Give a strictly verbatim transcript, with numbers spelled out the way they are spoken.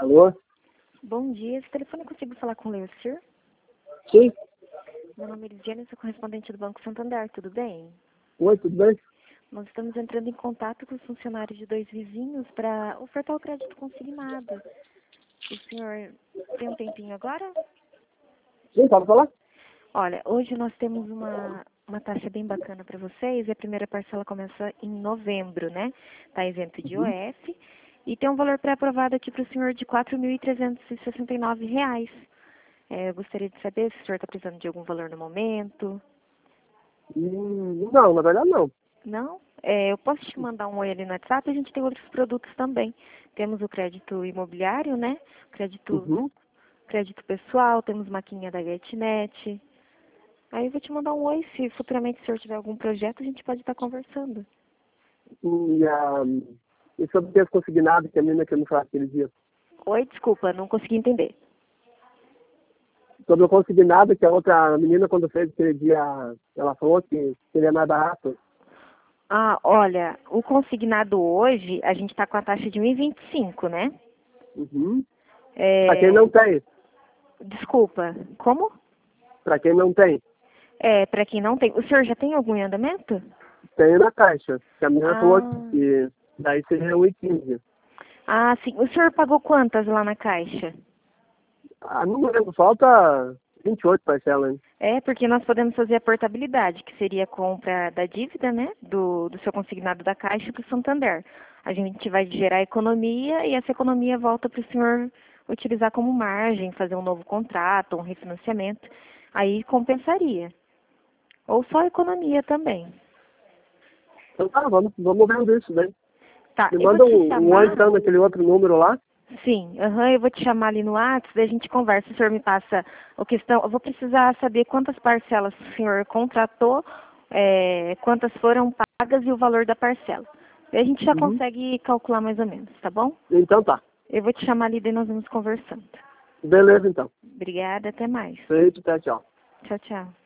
Alô? Bom dia, esse telefone eu consigo falar com o Leocir? Sim. Meu nome é Lidiane, sou correspondente do Banco Santander, tudo bem? Oi, tudo bem? Nós estamos entrando em contato com os funcionários de dois vizinhos para ofertar o crédito consignado. O senhor tem um tempinho agora? Sim, pode falar? Olha, hoje nós temos uma, uma taxa bem bacana para vocês e a primeira parcela começa em novembro, né? Está isento de Uhum. O F e tem um valor pré-aprovado aqui para o senhor de quatro mil trezentos e sessenta e nove reais. É, eu gostaria de saber se o senhor está precisando de algum valor no momento. Hum, não, na verdade não. Não? É, eu posso te mandar um oi ali no WhatsApp, a gente tem outros produtos também. Temos o crédito imobiliário, né? Crédito, Uhum. crédito pessoal, temos maquininha da GetNet. Aí eu vou te mandar um oi, se futuramente o senhor tiver algum projeto, a gente pode estar conversando. E, ah, e sobre o texto consignado, que a menina que eu me falava aquele dia. Oi, desculpa, não consegui entender. Sobre o consignado, que a outra menina, quando fez aquele dia, ela falou que seria mais barato. Ah, olha, o consignado hoje, a gente está com a taxa de um e vinte e cinco, né? Uhum. Para quem É, não tem. desculpa, como? Para quem não tem. É, para quem não tem. O senhor já tem algum em andamento? Tem na caixa. Que a menina falou Ah, que daí seria um e quinze. ah, sim. O senhor pagou quantas lá na Caixa? Ah, não lembro, falta vinte e oito parcelas, hein? É, porque nós podemos fazer a portabilidade, que seria a compra da dívida, né, do, do seu consignado da Caixa para o Santander. A gente vai gerar economia e essa economia volta para o senhor utilizar como margem, fazer um novo contrato, um refinanciamento. Aí compensaria. Ou só economia também. Então tá, vamos, vamos vendo isso daí. Tá, Me eu vou manda te um, um oi chamar. então naquele outro número lá. Sim, aham, eu vou te chamar ali no WhatsApp, daí a gente conversa, o senhor me passa a questão, eu vou precisar saber quantas parcelas o senhor contratou, é, quantas foram pagas e o valor da parcela. Daí a gente já Uhum. consegue calcular mais ou menos, tá bom? Então tá. Eu vou te chamar ali, daí nós vamos conversando. Beleza então. Obrigada, até mais. Feito, até tchau. Tchau, tchau.